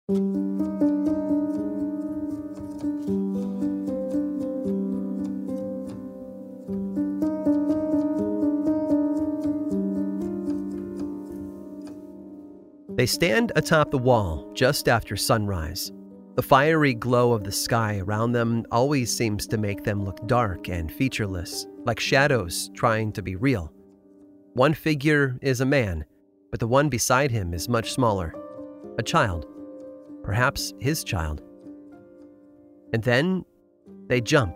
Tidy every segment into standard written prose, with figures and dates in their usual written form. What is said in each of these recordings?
They stand atop the wall just after sunrise. The fiery glow of the sky around them always seems to make them look dark and featureless, like shadows trying to be real. One figure is a man, but the one beside him is much smaller. A child. Perhaps his child. And then they jump.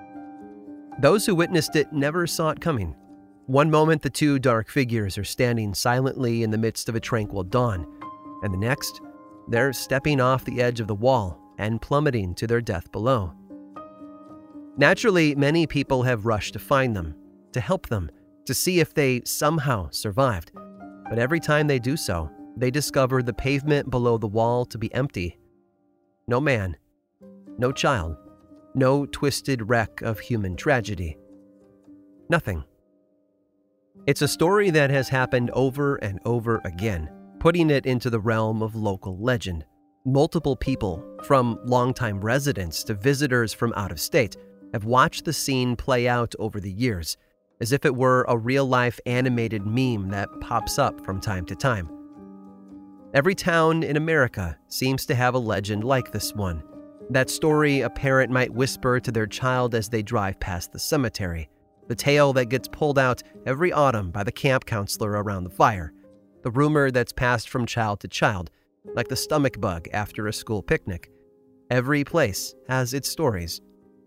Those who witnessed it never saw it coming. One moment the two dark figures are standing silently in the midst of a tranquil dawn, and the next, they're stepping off the edge of the wall and plummeting to their death below. Naturally, many people have rushed to find them, to help them, to see if they somehow survived. But every time they do so, they discover the pavement below the wall to be empty. No man, no child, no twisted wreck of human tragedy. Nothing. It's a story that has happened over and over again, putting it into the realm of local legend. Multiple people, from longtime residents to visitors from out of state, have watched the scene play out over the years, as if it were a real-life animated meme that pops up from time to time. Every town in America seems to have a legend like this one. That story a parent might whisper to their child as they drive past the cemetery. The tale that gets pulled out every autumn by the camp counselor around the fire. The rumor that's passed from child to child, like the stomach bug after a school picnic. Every place has its stories.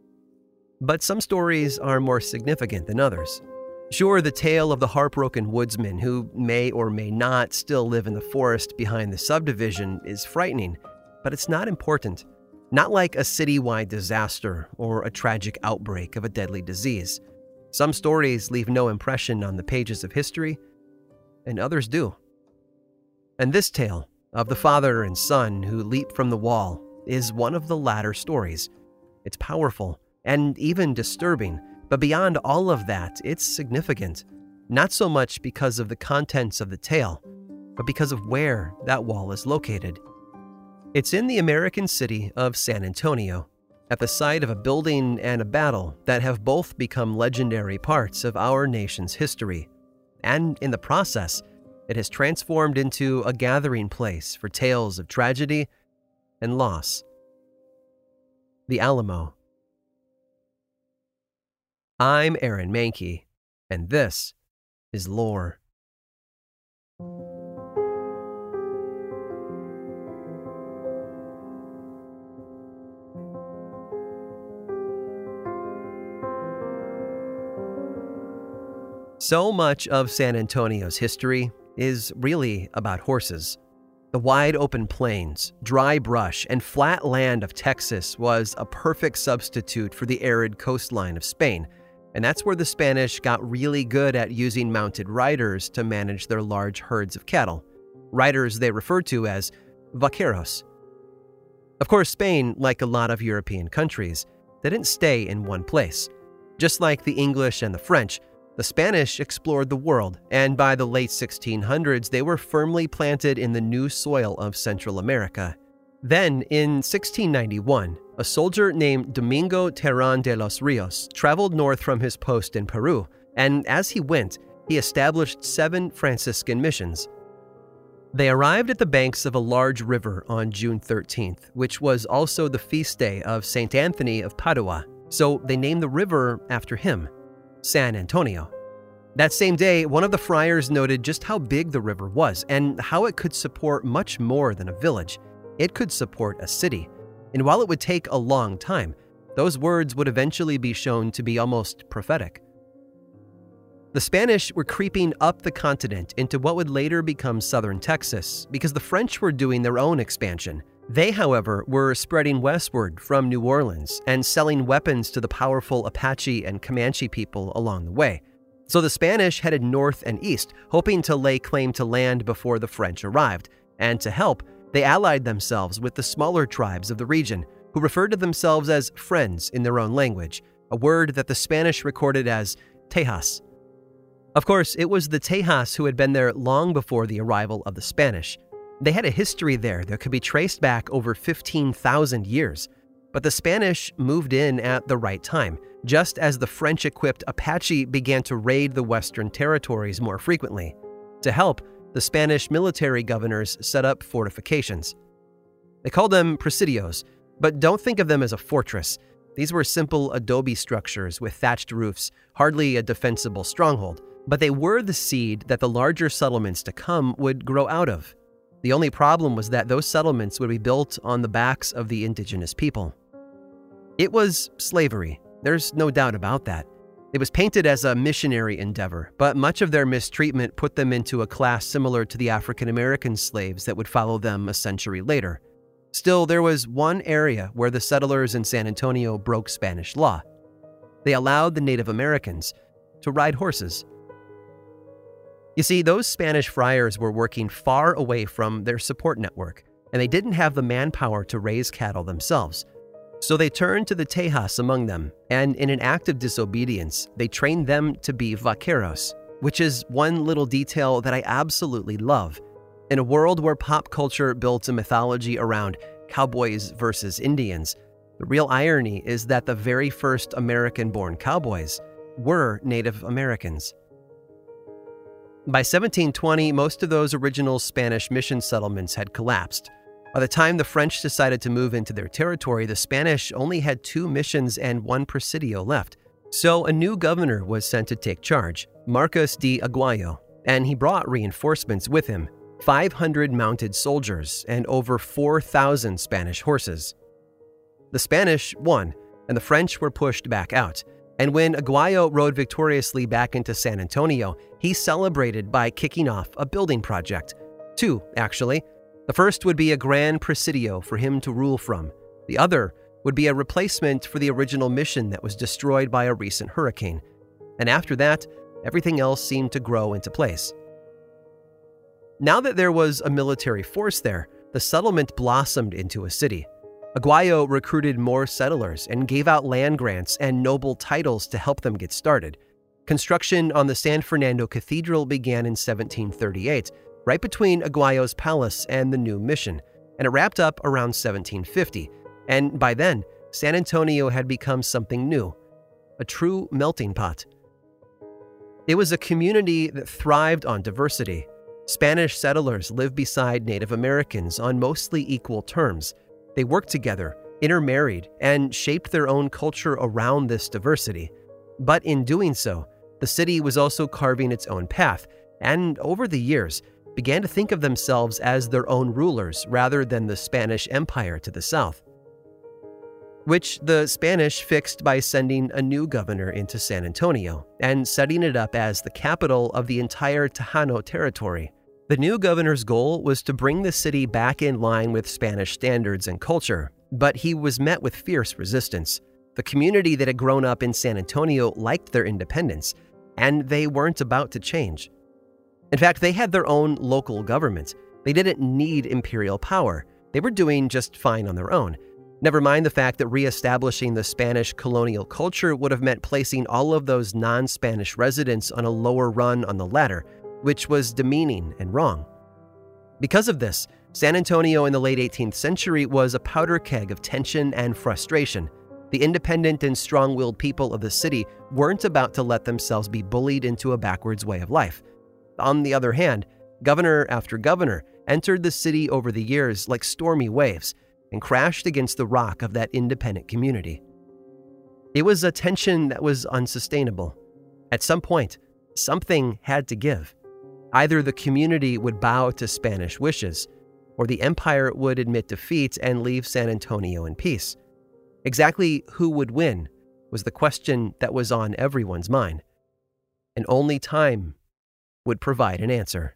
But some stories are more significant than others. Sure, the tale of the heartbroken woodsman who may or may not still live in the forest behind the subdivision is frightening, but it's not important. Not like a citywide disaster or a tragic outbreak of a deadly disease. Some stories leave no impression on the pages of history, and others do. And this tale of the father and son who leap from the wall is one of the latter stories. It's powerful and even disturbing, but beyond all of that, it's significant. Not so much because of the contents of the tale, but because of where that wall is located. It's in the American city of San Antonio, at the site of a building and a battle that have both become legendary parts of our nation's history. And in the process, it has transformed into a gathering place for tales of tragedy and loss. The Alamo. I'm Aaron Mahnke, and this is Lore. So much of San Antonio's history is really about horses. The wide open plains, dry brush, and flat land of Texas was a perfect substitute for the arid coastline of Spain, and that's where the Spanish got really good at using mounted riders to manage their large herds of cattle, riders they referred to as vaqueros. Of course, Spain, like a lot of European countries, didn't stay in one place. Just like the English and the French, the Spanish explored the world, and by the late 1600s, they were firmly planted in the new soil of Central America. Then, in 1691, a soldier named Domingo Terán de los Ríos traveled north from his post in Peru, and as he went, he established 7 Franciscan missions. They arrived at the banks of a large river on June 13th, which was also the feast day of St. Anthony of Padua, so they named the river after him, San Antonio. That same day, one of the friars noted just how big the river was and how it could support much more than a village. It could support a city. And while it would take a long time, those words would eventually be shown to be almost prophetic. The Spanish were creeping up the continent into what would later become southern Texas because the French were doing their own expansion. They, however, were spreading westward from New Orleans and selling weapons to the powerful Apache and Comanche people along the way. So the Spanish headed north and east, hoping to lay claim to land before the French arrived. And to help, they allied themselves with the smaller tribes of the region, who referred to themselves as friends in their own language, a word that the Spanish recorded as Tejas. Of course, it was the Tejas who had been there long before the arrival of the Spanish. They had a history there that could be traced back over 15,000 years, but the Spanish moved in at the right time, just as the French-equipped Apache began to raid the Western territories more frequently. To help, the Spanish military governors set up fortifications. They called them presidios, but don't think of them as a fortress. These were simple adobe structures with thatched roofs, hardly a defensible stronghold, but they were the seed that the larger settlements to come would grow out of. The only problem was that those settlements would be built on the backs of the indigenous people. It was slavery. There's no doubt about that. It was painted as a missionary endeavor, but much of their mistreatment put them into a class similar to the African American slaves that would follow them a century later. Still, there was one area where the settlers in San Antonio broke Spanish law. They allowed the Native Americans to ride horses. You see, those Spanish friars were working far away from their support network, and they didn't have the manpower to raise cattle themselves. So they turned to the Tejas among them, and in an act of disobedience, they trained them to be vaqueros, which is one little detail that I absolutely love. In a world where pop culture built a mythology around cowboys versus Indians, the real irony is that the very first American-born cowboys were Native Americans. By 1720, most of those original Spanish mission settlements had collapsed. By the time the French decided to move into their territory, the Spanish only had 2 missions and 1 presidio left. So a new governor was sent to take charge, Marcos de Aguayo, and he brought reinforcements with him, 500 mounted soldiers and over 4,000 Spanish horses. The Spanish won, and the French were pushed back out. And when Aguayo rode victoriously back into San Antonio, he celebrated by kicking off a building project. 2, actually. The first would be a grand presidio for him to rule from. The other would be a replacement for the original mission that was destroyed by a recent hurricane. And after that, everything else seemed to grow into place. Now that there was a military force there, the settlement blossomed into a city. Aguayo recruited more settlers and gave out land grants and noble titles to help them get started. Construction on the San Fernando Cathedral began in 1738, right between Aguayo's palace and the new mission, and it wrapped up around 1750. And by then, San Antonio had become something new, a true melting pot. It was a community that thrived on diversity. Spanish settlers lived beside Native Americans on mostly equal terms. They worked together, intermarried, and shaped their own culture around this diversity. But in doing so, the city was also carving its own path, and over the years, began to think of themselves as their own rulers rather than the Spanish Empire to the south, which the Spanish fixed by sending a new governor into San Antonio and setting it up as the capital of the entire Tejano territory. The new governor's goal was to bring the city back in line with Spanish standards and culture, but he was met with fierce resistance. The community that had grown up in San Antonio liked their independence, and they weren't about to change. In fact, they had their own local government. They didn't need imperial power. They were doing just fine on their own. Never mind the fact that reestablishing the Spanish colonial culture would have meant placing all of those non-Spanish residents on a lower run on the ladder, which was demeaning and wrong. Because of this, San Antonio in the late 18th century was a powder keg of tension and frustration. The independent and strong-willed people of the city weren't about to let themselves be bullied into a backwards way of life. On the other hand, governor after governor entered the city over the years like stormy waves and crashed against the rock of that independent community. It was a tension that was unsustainable. At some point, something had to give. Either the community would bow to Spanish wishes, or the empire would admit defeat and leave San Antonio in peace. Exactly who would win was the question that was on everyone's mind, and only time would provide an answer.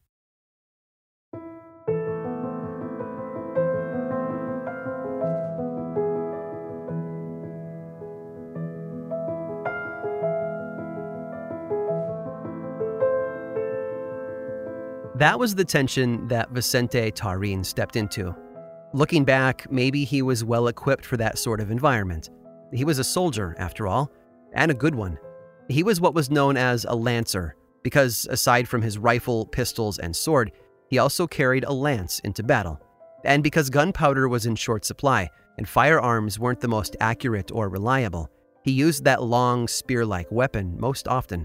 That was the tension that Vicente Tarín stepped into. Looking back, maybe he was well equipped for that sort of environment. He was a soldier, after all, and a good one. He was what was known as a lancer, because aside from his rifle, pistols, and sword, he also carried a lance into battle. And because gunpowder was in short supply and firearms weren't the most accurate or reliable, he used that long spear-like weapon most often.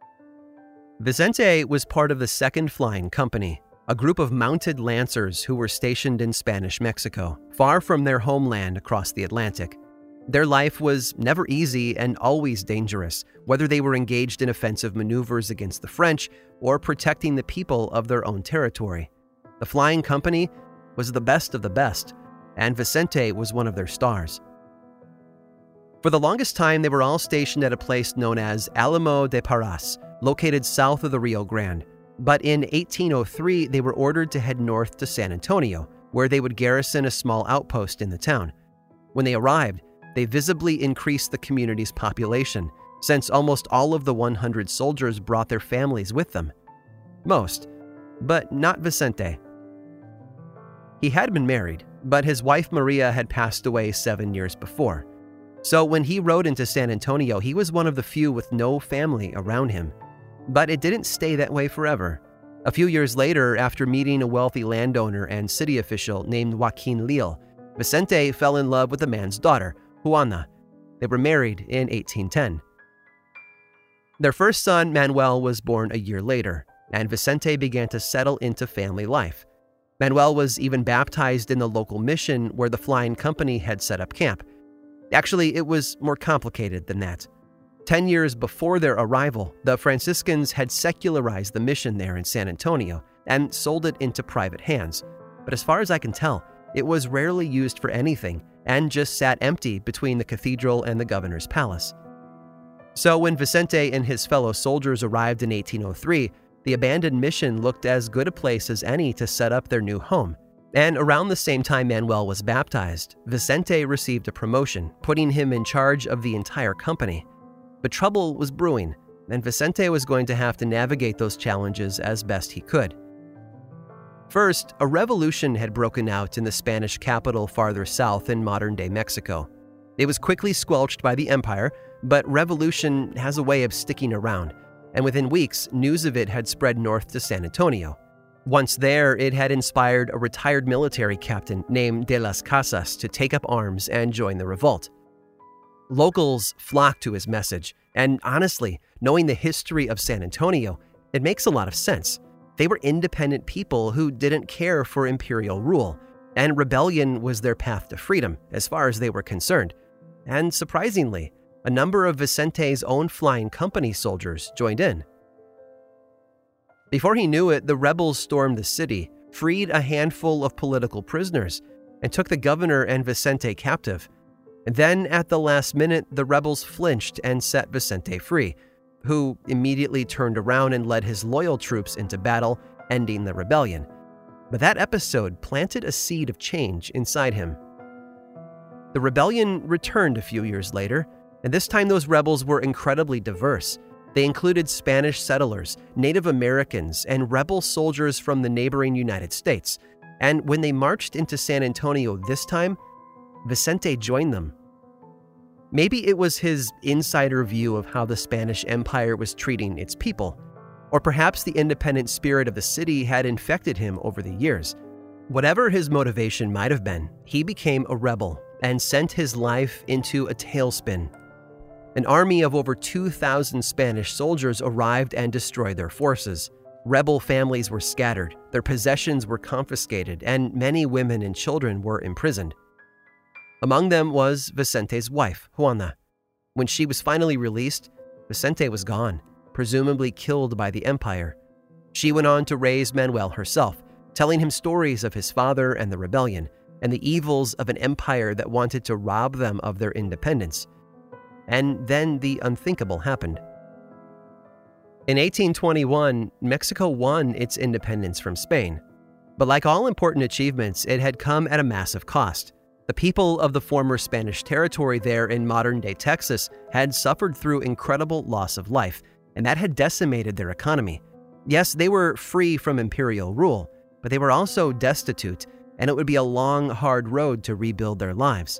Vicente was part of the 2nd Flying Company, a group of mounted lancers who were stationed in Spanish Mexico, far from their homeland across the Atlantic. Their life was never easy and always dangerous, whether they were engaged in offensive maneuvers against the French or protecting the people of their own territory. The Flying Company was the best of the best, and Vicente was one of their stars. For the longest time, they were all stationed at a place known as Alamo de Parras, located south of the Rio Grande. But in 1803, they were ordered to head north to San Antonio, where they would garrison a small outpost in the town. When they arrived, they visibly increased the community's population, since almost all of the 100 soldiers brought their families with them. Most, but not Vicente. He had been married, but his wife Maria had passed away 7 years before. So when he rode into San Antonio, he was one of the few with no family around him. But it didn't stay that way forever. A few years later, after meeting a wealthy landowner and city official named Joaquin Leal, Vicente fell in love with the man's daughter, Juana. They were married in 1810. Their first son, Manuel, was born a year later, and Vicente began to settle into family life. Manuel was even baptized in the local mission where the Flying Company had set up camp. Actually, it was more complicated than that. 10 years before their arrival, the Franciscans had secularized the mission there in San Antonio and sold it into private hands. But as far as I can tell, it was rarely used for anything and just sat empty between the cathedral and the governor's palace. So when Vicente and his fellow soldiers arrived in 1803, the abandoned mission looked as good a place as any to set up their new home. And around the same time Manuel was baptized, Vicente received a promotion, putting him in charge of the entire company. But trouble was brewing, and Vicente was going to have to navigate those challenges as best he could. First, a revolution had broken out in the Spanish capital farther south in modern-day Mexico. It was quickly squelched by the empire, but revolution has a way of sticking around, and within weeks, news of it had spread north to San Antonio. Once there, it had inspired a retired military captain named De las Casas to take up arms and join the revolt. Locals flocked to his message, and honestly, knowing the history of San Antonio, it makes a lot of sense. They were independent people who didn't care for imperial rule, and rebellion was their path to freedom, as far as they were concerned. And surprisingly, a number of Vicente's own Flying Company soldiers joined in. Before he knew it, the rebels stormed the city, freed a handful of political prisoners, and took the governor and Vicente captive. And then, at the last minute, the rebels flinched and set Vicente free, who immediately turned around and led his loyal troops into battle, ending the rebellion. But that episode planted a seed of change inside him. The rebellion returned a few years later, and this time those rebels were incredibly diverse. They included Spanish settlers, Native Americans, and rebel soldiers from the neighboring United States. And when they marched into San Antonio this time, Vicente joined them. Maybe it was his insider view of how the Spanish Empire was treating its people, or perhaps the independent spirit of the city had infected him over the years. Whatever his motivation might have been, he became a rebel and sent his life into a tailspin. An army of over 2,000 Spanish soldiers arrived and destroyed their forces. Rebel families were scattered, their possessions were confiscated, and many women and children were imprisoned. Among them was Vicente's wife, Juana. When she was finally released, Vicente was gone, presumably killed by the empire. She went on to raise Manuel herself, telling him stories of his father and the rebellion, and the evils of an empire that wanted to rob them of their independence. And then the unthinkable happened. In 1821, Mexico won its independence from Spain. But like all important achievements, it had come at a massive cost. The people of the former Spanish territory there in modern-day Texas had suffered through incredible loss of life, and that had decimated their economy. Yes, they were free from imperial rule, but they were also destitute, and it would be a long, hard road to rebuild their lives.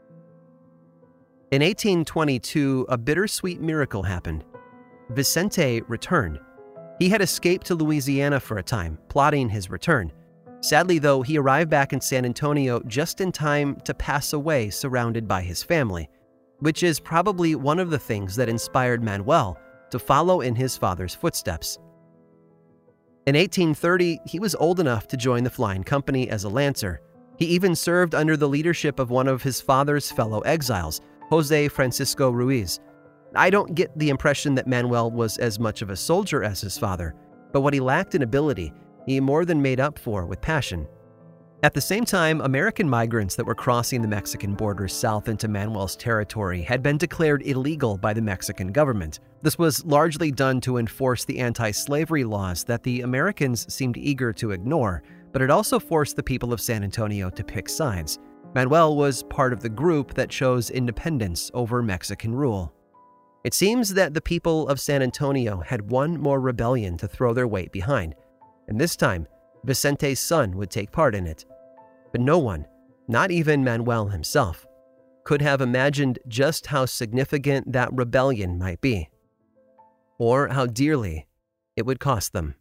In 1822, a bittersweet miracle happened. Vicente returned. He had escaped to Louisiana for a time, plotting his return. Sadly, though, he arrived back in San Antonio just in time to pass away surrounded by his family, which is probably one of the things that inspired Manuel to follow in his father's footsteps. In 1830, he was old enough to join the Flying Company as a lancer. He even served under the leadership of one of his father's fellow exiles, Jose Francisco Ruiz. I don't get the impression that Manuel was as much of a soldier as his father, but what he lacked in ability, he more than made up for with passion. At the same time, American migrants that were crossing the Mexican border south into Manuel's territory had been declared illegal by the Mexican government. This was largely done to enforce the anti-slavery laws that the Americans seemed eager to ignore, but it also forced the people of San Antonio to pick sides. Manuel was part of the group that chose independence over Mexican rule. It seems that the people of San Antonio had one more rebellion to throw their weight behind, and this time, Vicente's son would take part in it. But no one, not even Manuel himself, could have imagined just how significant that rebellion might be, or how dearly it would cost them.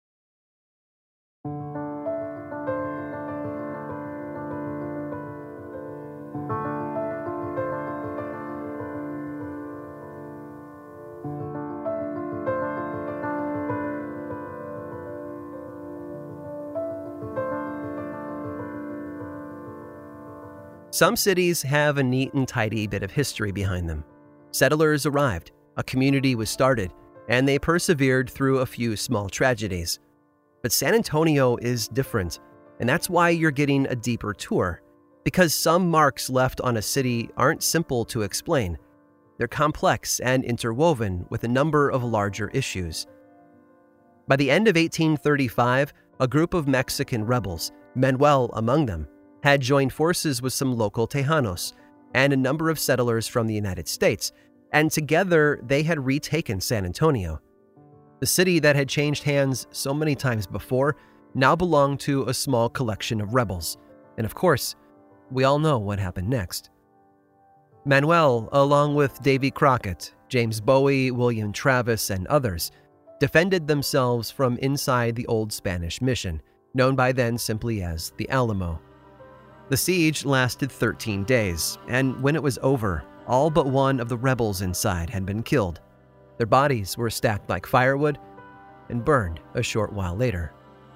Some cities have a neat and tidy bit of history behind them. Settlers arrived, a community was started, and they persevered through a few small tragedies. But San Antonio is different, and that's why you're getting a deeper tour, because some marks left on a city aren't simple to explain. They're complex and interwoven with a number of larger issues. By the end of 1835, a group of Mexican rebels, Manuel among them, had joined forces with some local Tejanos and a number of settlers from the United States, and together they had retaken San Antonio. The city that had changed hands so many times before now belonged to a small collection of rebels, and of course, we all know what happened next. Manuel, along with Davy Crockett, James Bowie, William Travis, and others, defended themselves from inside the old Spanish mission, known by then simply as the Alamo. The siege lasted 13 days, and when it was over, all but one of the rebels inside had been killed. Their bodies were stacked like firewood and burned a short while later.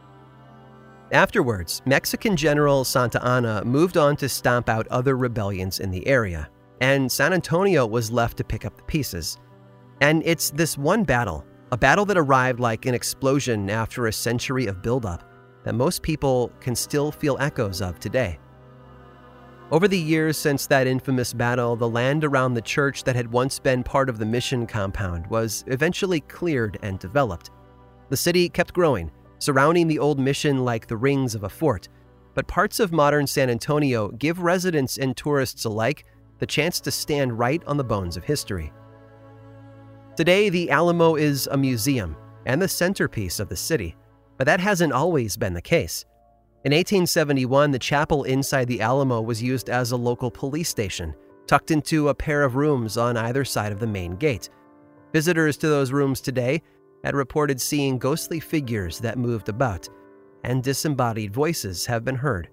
Afterwards, Mexican General Santa Anna moved on to stomp out other rebellions in the area, and San Antonio was left to pick up the pieces. And it's this one battle, a battle that arrived like an explosion after a century of buildup, that most people can still feel echoes of today. Over the years since that infamous battle, the land around the church that had once been part of the mission compound was eventually cleared and developed. The city kept growing, surrounding the old mission like the rings of a fort, but parts of modern San Antonio give residents and tourists alike the chance to stand right on the bones of history. Today, the Alamo is a museum and the centerpiece of the city, but that hasn't always been the case. In 1871, the chapel inside the Alamo was used as a local police station, tucked into a pair of rooms on either side of the main gate. Visitors to those rooms today had reported seeing ghostly figures that moved about, and disembodied voices have been heard.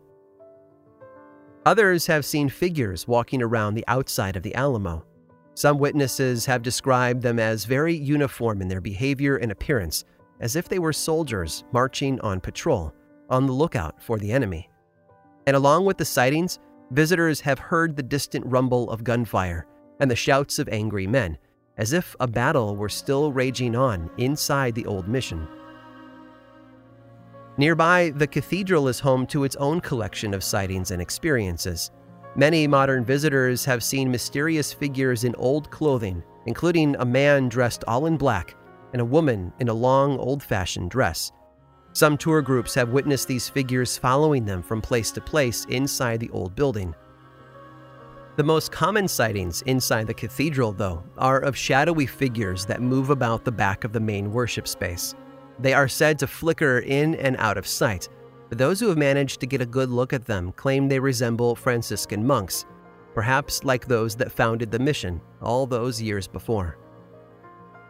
Others have seen figures walking around the outside of the Alamo. Some witnesses have described them as very uniform in their behavior and appearance, as if they were soldiers marching on patrol, on the lookout for the enemy. And along with the sightings, visitors have heard the distant rumble of gunfire and the shouts of angry men, as if a battle were still raging on inside the old mission. Nearby, the cathedral is home to its own collection of sightings and experiences. Many modern visitors have seen mysterious figures in old clothing, including a man dressed all in black and a woman in a long, old-fashioned dress. Some tour groups have witnessed these figures following them from place to place inside the old building. The most common sightings inside the cathedral, though, are of shadowy figures that move about the back of the main worship space. They are said to flicker in and out of sight, but those who have managed to get a good look at them claim they resemble Franciscan monks, perhaps like those that founded the mission all those years before.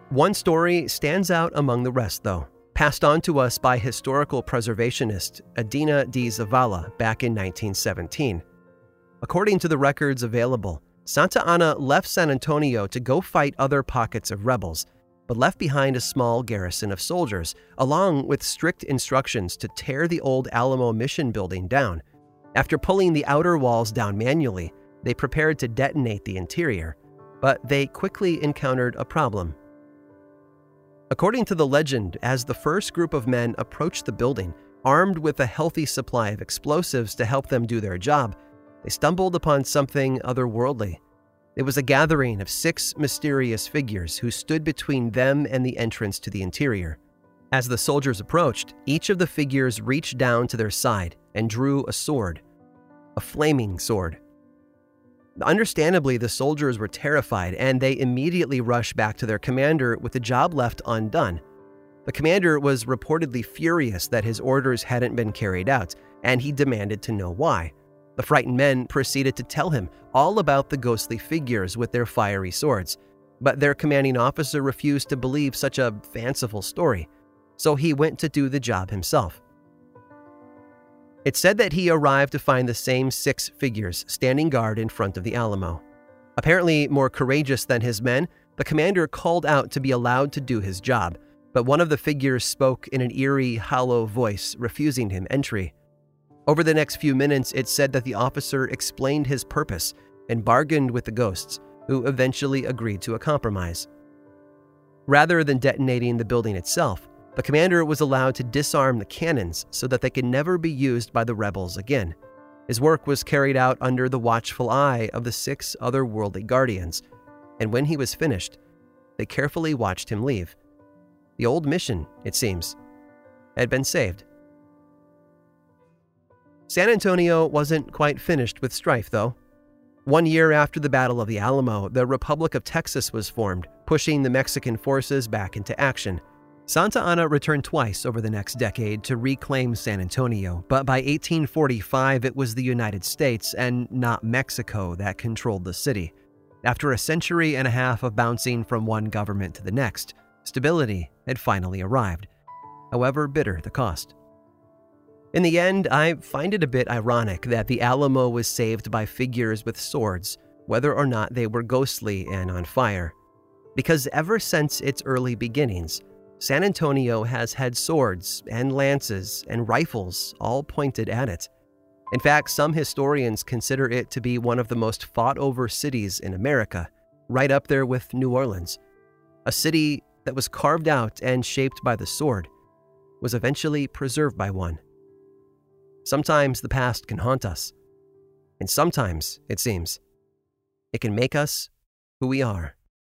One story stands out among the rest, though, passed on to us by historical preservationist Adina D. Zavala back in 1917. According to the records available, Santa Anna left San Antonio to go fight other pockets of rebels, but left behind a small garrison of soldiers, along with strict instructions to tear the old Alamo Mission building down. After pulling the outer walls down manually, they prepared to detonate the interior, but they quickly encountered a problem. According to the legend, as the first group of men approached the building, armed with a healthy supply of explosives to help them do their job, they stumbled upon something otherworldly. It was a gathering of 6 mysterious figures who stood between them and the entrance to the interior. As the soldiers approached, each of the figures reached down to their side and drew a sword, a flaming sword. Understandably, the soldiers were terrified, and they immediately rushed back to their commander with the job left undone. The commander was reportedly furious that his orders hadn't been carried out, and he demanded to know why. The frightened men proceeded to tell him all about the ghostly figures with their fiery swords, but their commanding officer refused to believe such a fanciful story, so he went to do the job himself. It's said that he arrived to find the same 6 figures standing guard in front of the Alamo. Apparently more courageous than his men, the commander called out to be allowed to do his job, but one of the figures spoke in an eerie, hollow voice, refusing him entry. Over the next few minutes, it said that the officer explained his purpose and bargained with the ghosts, who eventually agreed to a compromise. Rather than detonating the building itself, the commander was allowed to disarm the cannons so that they could never be used by the rebels again. His work was carried out under the watchful eye of the 6 otherworldly guardians, and when he was finished, they carefully watched him leave. The old mission, it seems, had been saved. San Antonio wasn't quite finished with strife, though. 1 year after the Battle of the Alamo, the Republic of Texas was formed, pushing the Mexican forces back into action. Santa Anna returned twice over the next decade to reclaim San Antonio, but by 1845 it was the United States and not Mexico that controlled the city. After a century and a half of bouncing from one government to the next, stability had finally arrived, however bitter the cost. In the end, I find it a bit ironic that the Alamo was saved by figures with swords, whether or not they were ghostly and on fire. Because ever since its early beginnings, San Antonio has had swords and lances and rifles all pointed at it. In fact, some historians consider it to be one of the most fought-over cities in America, right up there with New Orleans. A city that was carved out and shaped by the sword was eventually preserved by one. Sometimes the past can haunt us, and sometimes, it seems, it can make us who we are.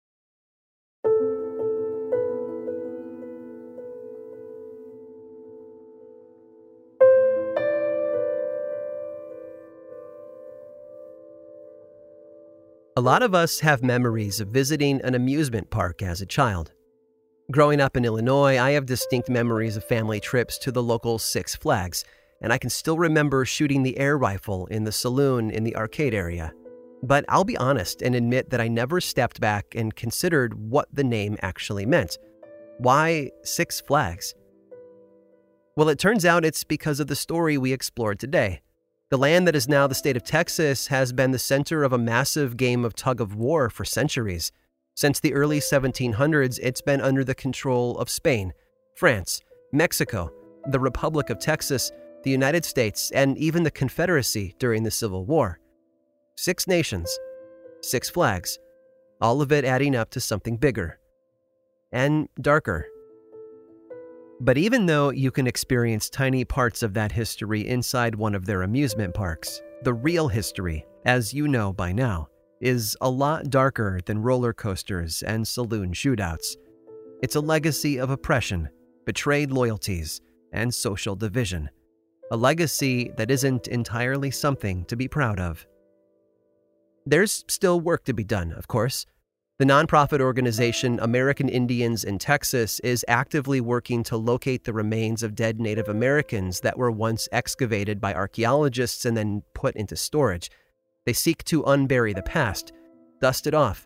A lot of us have memories of visiting an amusement park as a child. Growing up in Illinois, I have distinct memories of family trips to the local Six Flags, and I can still remember shooting the air rifle in the saloon in the arcade area. But I'll be honest and admit that I never stepped back and considered what the name actually meant. Why Six Flags? Well, it turns out it's because of the story we explored today. The land that is now the state of Texas has been the center of a massive game of tug-of-war for centuries. Since the early 1700s, it's been under the control of Spain, France, Mexico, the Republic of Texas, the United States, and even the Confederacy during the Civil War. 6 nations, 6 flags, all of it adding up to something bigger and darker. But even though you can experience tiny parts of that history inside one of their amusement parks, the real history, as you know by now, is a lot darker than roller coasters and saloon shootouts. It's a legacy of oppression, betrayed loyalties, and social division. A legacy that isn't entirely something to be proud of. There's still work to be done, of course. The nonprofit organization American Indians in Texas is actively working to locate the remains of dead Native Americans that were once excavated by archaeologists and then put into storage. They seek to unbury the past, dust it off,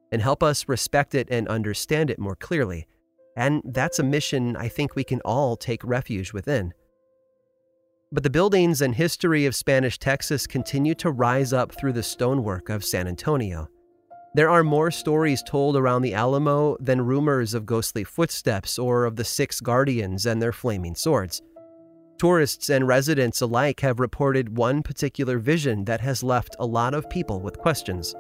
and help us respect it and understand it more clearly. And that's a mission I think we can all take refuge within. But the buildings and history of Spanish Texas continue to rise up through the stonework of San Antonio. There are more stories told around the Alamo than rumors of ghostly footsteps or of the 6 guardians and their flaming swords. Tourists and residents alike have reported one particular vision that has left a lot of people with questions.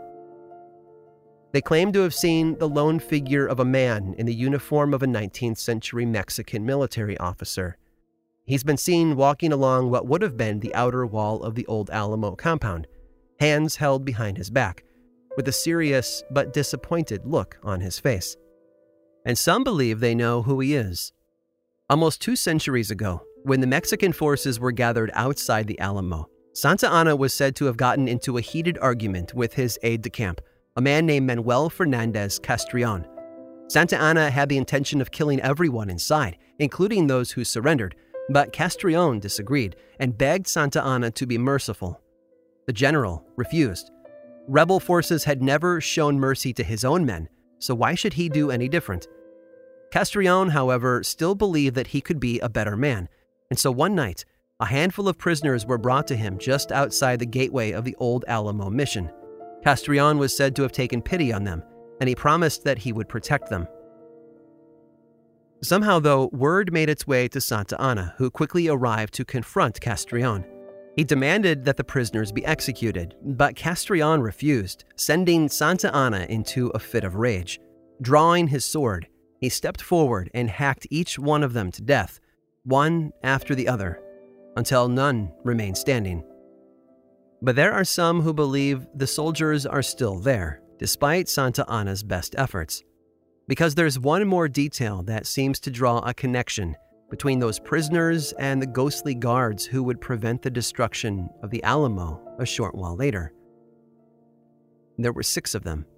They claim to have seen the lone figure of a man in the uniform of a 19th century Mexican military officer. He's been seen walking along what would have been the outer wall of the old Alamo compound, hands held behind his back, with a serious but disappointed look on his face. And some believe they know who he is. Almost 2 centuries ago, when the Mexican forces were gathered outside the Alamo, Santa Anna was said to have gotten into a heated argument with his aide-de-camp, a man named Manuel Fernandez Castrillon. Santa Anna had the intention of killing everyone inside, including those who surrendered, but Castrillon disagreed and begged Santa Anna to be merciful. The general refused. Rebel forces had never shown mercy to his own men, so why should he do any different? Castrillon, however, still believed that he could be a better man, and so one night, a handful of prisoners were brought to him just outside the gateway of the old Alamo mission. Castrillon was said to have taken pity on them, and he promised that he would protect them. Somehow, though, word made its way to Santa Anna, who quickly arrived to confront Castrillon. He demanded that the prisoners be executed, but Castrillon refused, sending Santa Anna into a fit of rage. Drawing his sword, he stepped forward and hacked each one of them to death, one after the other, until none remained standing. But there are some who believe the soldiers are still there, despite Santa Anna's best efforts. Because there's one more detail that seems to draw a connection between those prisoners and the ghostly guards who would prevent the destruction of the Alamo a short while later. There were 6 of them.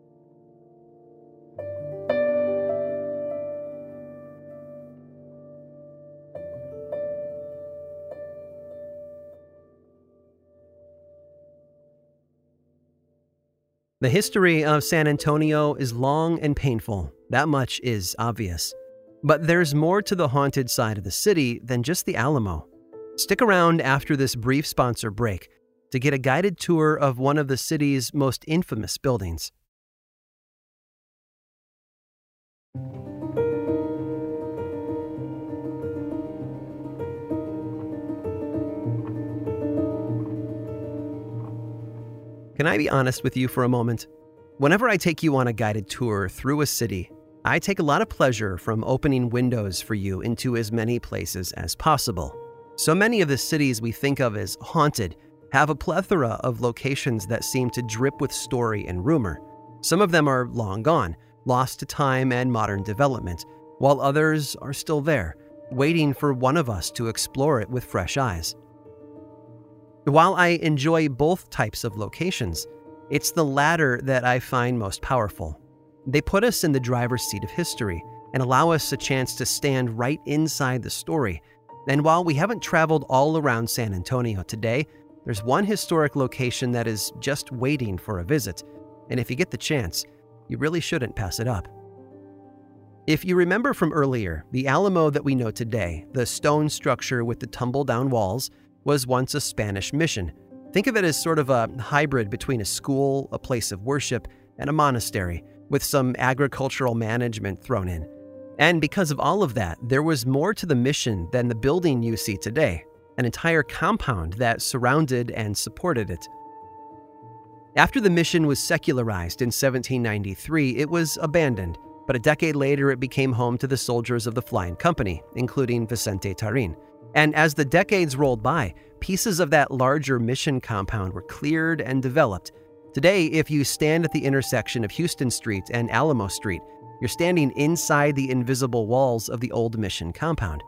The history of San Antonio is long and painful, that much is obvious. But there's more to the haunted side of the city than just the Alamo. Stick around after this brief sponsor break to get a guided tour of one of the city's most infamous buildings. Can I be honest with you for a moment? Whenever I take you on a guided tour through a city, I take a lot of pleasure from opening windows for you into as many places as possible. So many of the cities we think of as haunted have a plethora of locations that seem to drip with story and rumor. Some of them are long gone, lost to time and modern development, while others are still there, waiting for one of us to explore it with fresh eyes. While I enjoy both types of locations, it's the latter that I find most powerful. They put us in the driver's seat of history and allow us a chance to stand right inside the story. And while we haven't traveled all around San Antonio today, there's one historic location that is just waiting for a visit. And if you get the chance, you really shouldn't pass it up. If you remember from earlier, the Alamo that we know today, the stone structure with the tumble-down walls, was once a Spanish mission. Think of it as sort of a hybrid between a school, a place of worship, and a monastery, with some agricultural management thrown in. And because of all of that, there was more to the mission than the building you see today, an entire compound that surrounded and supported it. After the mission was secularized in 1793, it was abandoned, but a decade later it became home to the soldiers of the Flying Company, including Vicente Tarín. And as the decades rolled by, pieces of that larger mission compound were cleared and developed. Today, if you stand at the intersection of Houston Street and Alamo Street, you're standing inside the invisible walls of the old mission compound.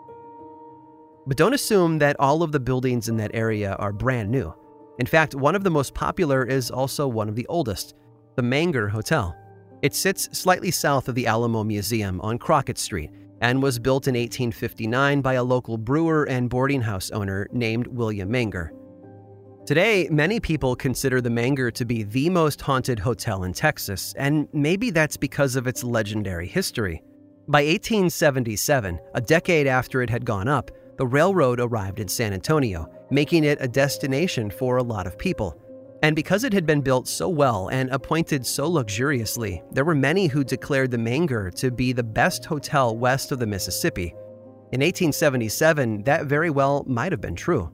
But don't assume that all of the buildings in that area are brand new. In fact, one of the most popular is also one of the oldest, the Menger Hotel. It sits slightly south of the Alamo Museum on Crockett Street, and was built in 1859 by a local brewer and boarding house owner named William Menger. Today, many people consider the Menger to be the most haunted hotel in Texas, and maybe that's because of its legendary history. By 1877, a decade after it had gone up, the railroad arrived in San Antonio, making it a destination for a lot of people. And because it had been built so well and appointed so luxuriously, there were many who declared the Menger to be the best hotel west of the Mississippi. In 1877, that very well might have been true.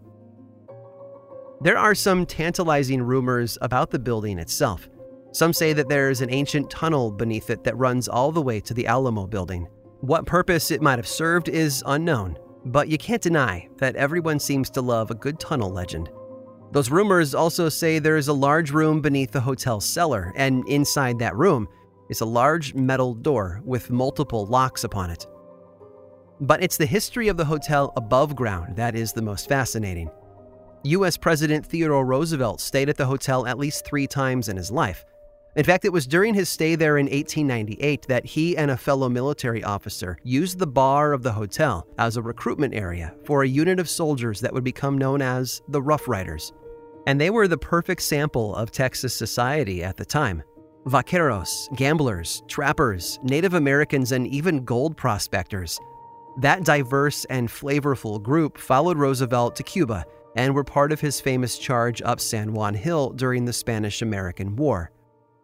There are some tantalizing rumors about the building itself. Some say that there's an ancient tunnel beneath it that runs all the way to the Alamo building. What purpose it might have served is unknown, but you can't deny that everyone seems to love a good tunnel legend. Those rumors also say there is a large room beneath the hotel's cellar, and inside that room is a large metal door with multiple locks upon it. But it's the history of the hotel above ground that is the most fascinating. U.S. President Theodore Roosevelt stayed at the hotel at least 3 times in his life. In fact, it was during his stay there in 1898 that he and a fellow military officer used the bar of the hotel as a recruitment area for a unit of soldiers that would become known as the Rough Riders. And they were the perfect sample of Texas society at the time. Vaqueros, gamblers, trappers, Native Americans, and even gold prospectors. That diverse and flavorful group followed Roosevelt to Cuba and were part of his famous charge up San Juan Hill during the Spanish-American War.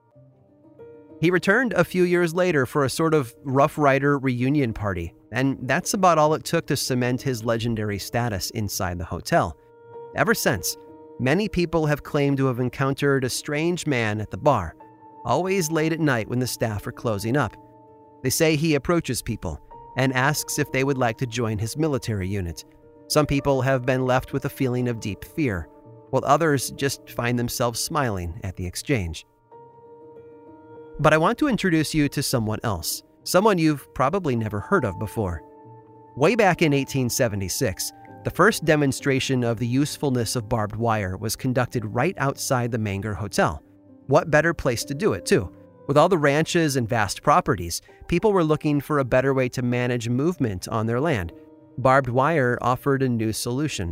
He returned a few years later for a sort of Rough Rider reunion party, and that's about all it took to cement his legendary status inside the hotel. Ever since, many people have claimed to have encountered a strange man at the bar, always late at night when the staff are closing up. They say he approaches people and asks if they would like to join his military unit. Some people have been left with a feeling of deep fear, while others just find themselves smiling at the exchange. But I want to introduce you to someone else, someone you've probably never heard of before. Way back in 1876, the first demonstration of the usefulness of barbed wire was conducted right outside the Menger Hotel. What better place to do it, too? With all the ranches and vast properties, people were looking for a better way to manage movement on their land. Barbed wire offered a new solution.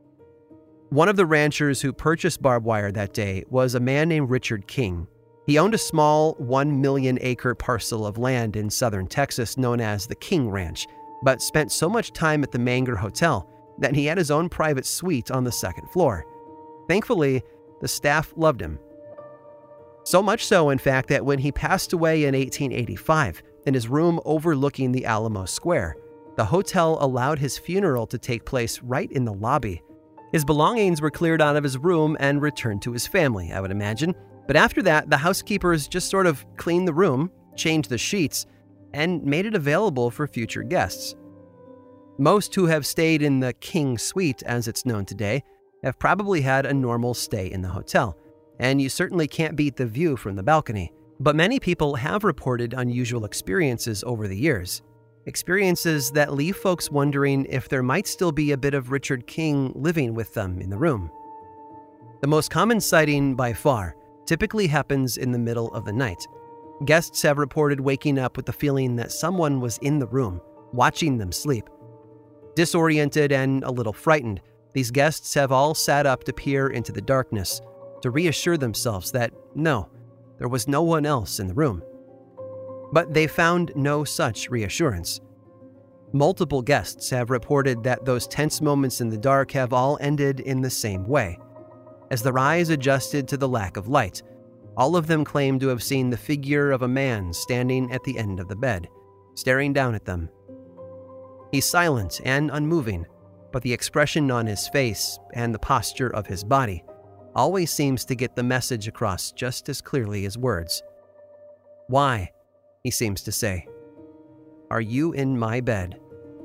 One of the ranchers who purchased barbed wire that day was a man named Richard King. He owned a small 1 million acre parcel of land in southern Texas known as the King Ranch, but spent so much time at the Menger Hotel that he had his own private suite on the second floor. Thankfully, the staff loved him. So much so, in fact, that when he passed away in 1885, in his room overlooking the Alamo Square, the hotel allowed his funeral to take place right in the lobby. His belongings were cleared out of his room and returned to his family, I would imagine. But after that, the housekeepers just sort of cleaned the room, changed the sheets, and made it available for future guests. Most who have stayed in the King Suite, as it's known today, have probably had a normal stay in the hotel, and you certainly can't beat the view from the balcony. But many people have reported unusual experiences over the years. Experiences that leave folks wondering if there might still be a bit of Richard King living with them in the room. The most common sighting by far typically happens in the middle of the night. Guests have reported waking up with the feeling that someone was in the room, watching them sleep. Disoriented and a little frightened, these guests have all sat up to peer into the darkness, to reassure themselves that no, there was no one else in the room. But they found no such reassurance. Multiple guests have reported that those tense moments in the dark have all ended in the same way. As their eyes adjusted to the lack of light, all of them claimed to have seen the figure of a man standing at the end of the bed, staring down at them. He's silent and unmoving, but the expression on his face and the posture of his body always seems to get the message across just as clearly as words. "Why," he seems to say, "are you in my bed?"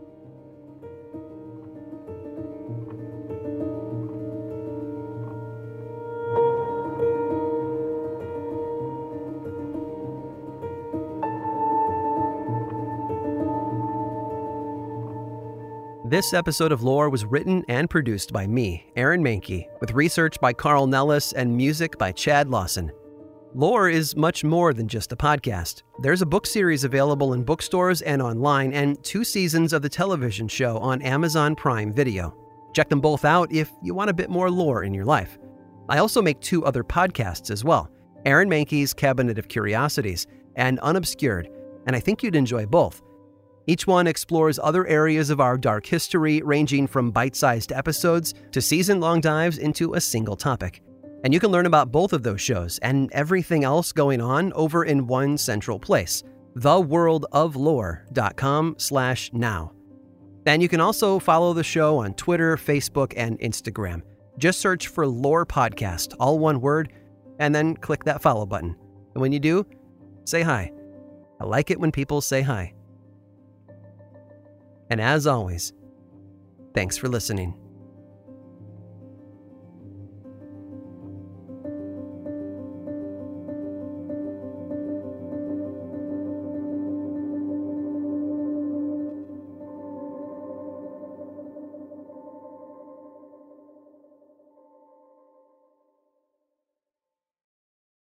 This episode of Lore was written and produced by me, Aaron Mahnke, with research by Carl Nellis and music by Chad Lawson. Lore is much more than just a podcast. There's a book series available in bookstores and online, and 2 seasons of the television show on Amazon Prime Video. Check them both out if you want a bit more lore in your life. I also make 2 other podcasts as well, Aaron Mahnke's Cabinet of Curiosities and Unobscured, and I think you'd enjoy both. Each one explores other areas of our dark history, ranging from bite-sized episodes to season-long dives into a single topic. And you can learn about both of those shows and everything else going on over in one central place, theworldoflore.com/now. And you can also follow the show on Twitter, Facebook, and Instagram. Just search for Lore Podcast, all one word, and then click that follow button. And when you do, say hi. I like it when people say hi. And as always, thanks for listening.